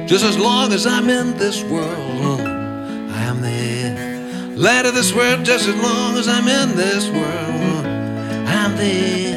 Just as long as I'm in this world, I am the light of this world. Just as long as I'm in this world, I'm the